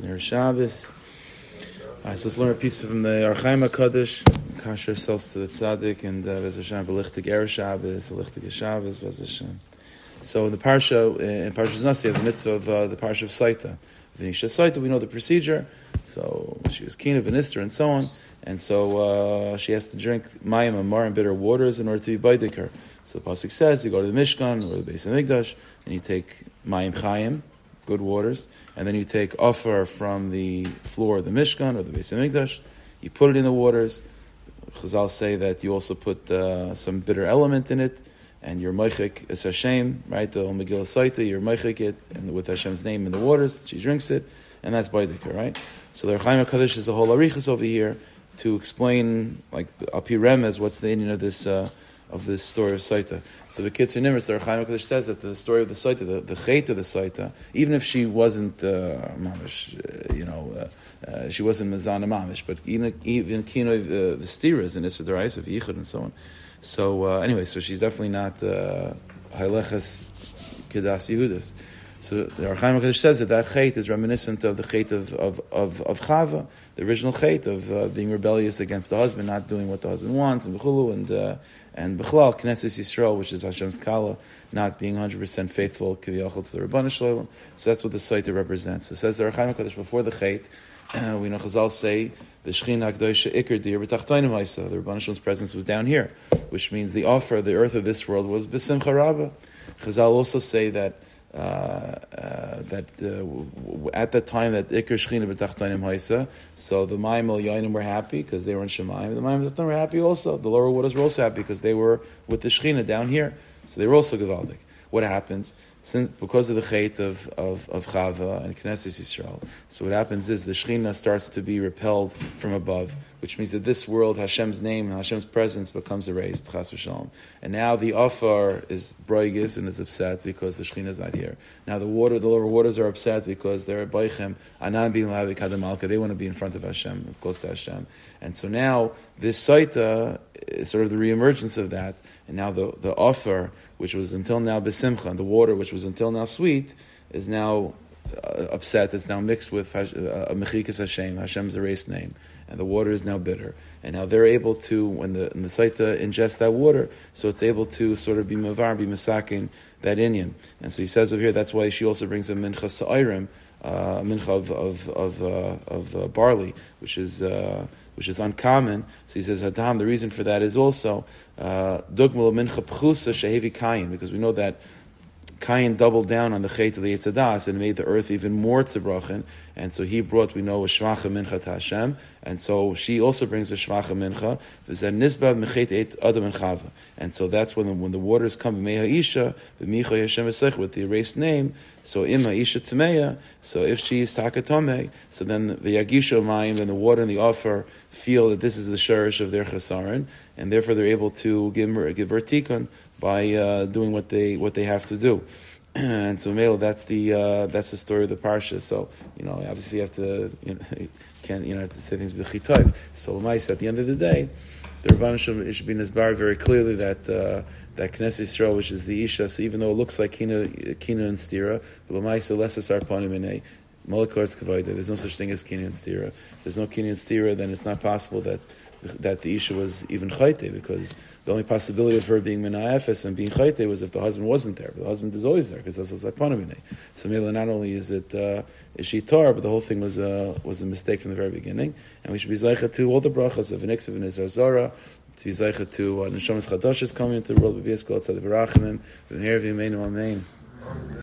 Ner Shabbos. Alright, so let's learn a piece from the Or Chaim HaKadosh. Kasher ourselves to the Tzaddik, and Bez Hashem, B'lichtig Erev Shabbos, B'lichtig Shabbos, Bez Hashem. So in the Parsha, in Parshas Nasi, the mitzvah of the Parsha of Saita. The Isha Saita, we know the procedure. So she was keen of an Easter and so on. And so she has to drink mayim, amar, and bitter waters in order to be baidik her. So the Pasuk says, you go to the Mishkan or the Beis HaMikdash, and you take mayim chayim, good waters, and then you take offer from the floor of the Mishkan or the Beis HaMikdash, you put it in the waters. Chazal say that you also put some bitter element in it, and you're meichik es Hashem, right? The Megillah Saita, you're meichik it, and with Hashem's name in the waters, she drinks it, and that's baidik, right? So the Or Chaim HaKadosh is a whole arichas over here to explain, like Api Remez, what's the meaning of this story of Saita. So the Kitzur Nimrus, the Or Chaim HaKadosh says that the story of the Saita, the chait of the Saita, even if she wasn't mamish, she wasn't mezana mamish, but even kinoi the stiras and Issa D'Oraisa of Yichud and so on. So anyway, so she's definitely not Hailechas Kedas Yehudis. So the Or Chaim HaKadosh says that chait is reminiscent of the chait of Chava, the original chait of being rebellious against the husband, not doing what the husband wants, and b'chulu, and b'chlal, Knesset Yisrael, which is Hashem's Kala, not being 100% faithful, kiviyachol, to the Rabbanu Shalom. So that's what the Saita represents. It says the Or Chaim HaKadosh before the chait, we know Chazal say, the Shechina HaKadosh Iker Dir B'Tachtonim Haisa, the Rabbanu Shalom's presence was down here, which means the offer, the earth of this world was B'Simcha Rabbah. Chazal also say that at the time that Iker Shechina B'Tachtonim Haisa, so the Mayim El Yoinim were happy because they were in Shemayim. The Mayim B'Tachtonim were happy also. The lower waters were also happy because they were with the Shechina down here. So they were also Gevaldik. What happens? Because of the chait of Chava and Knesset Yisrael, so what happens is the Shechina starts to be repelled from above, which means that this world, Hashem's name and Hashem's presence becomes erased, Chas v'shalom. And now the Afar is broigis and is upset because the Shechina is not here. Now the lower waters are upset because they're Baichem, Anan bin Lavi Kadamalka, they want to be in front of Hashem, close to Hashem. And so now this Saita is sort of the reemergence of that. And now the offer, which was until now besimcha, and the water, which was until now sweet, is now upset. It's now mixed with mechikas Hashem, Hashem's erased name, and the water is now bitter. And now they're able to, when the Saita ingests that water, so it's able to sort of be mavar, be masakin that inyan. And so he says over here, that's why she also brings a mincha sa'irim, a mincha of barley, which is uncommon. So he says, Hadam, the reason for that is also Dugmal mincha pchusa shehevi Kayin, because we know that Kayin doubled down on the chait of the Yetzadas and made the earth even more tzebrachen, and so he brought, we know, a shvacha mincha to Hashem, and so she also brings a shvacha mincha, and so that's when the waters come with the erased name, so imma isha tameya, so if she is takatome, so then the yagisho mayim, then the water and the offer feel that this is the shurish of their chasaron, and therefore they're able to give her tikkun by doing what they have to do. And so Mela, that's the story of the parsha. So obviously you have to have to say things b'chitoiv. So L'mais, at the end of the day, the Rabbanu Shalom should be nisbar very clearly that Knesset Yisrael, which is the Isha, so even though it looks like Kina and Stira, but L'mais less sarpanim inay. There's no such thing as Kina and Stira. There's no Kina and Stira, then it's not possible that the Isha was even chayte, because the only possibility of her being mina'efes and being chayte was if the husband wasn't there. But the husband is always there, because that's a zapanamine. So Mela, not only is she Torah, but the whole thing was a mistake from the very beginning. And we should be zaycha to all the brachas of an Iksav and Izar Zara, to be zaycha to Neshamas Chadashis coming into the world, B'vias Kol Tzad V'rachimim, V'mher V'yimeinu Amen.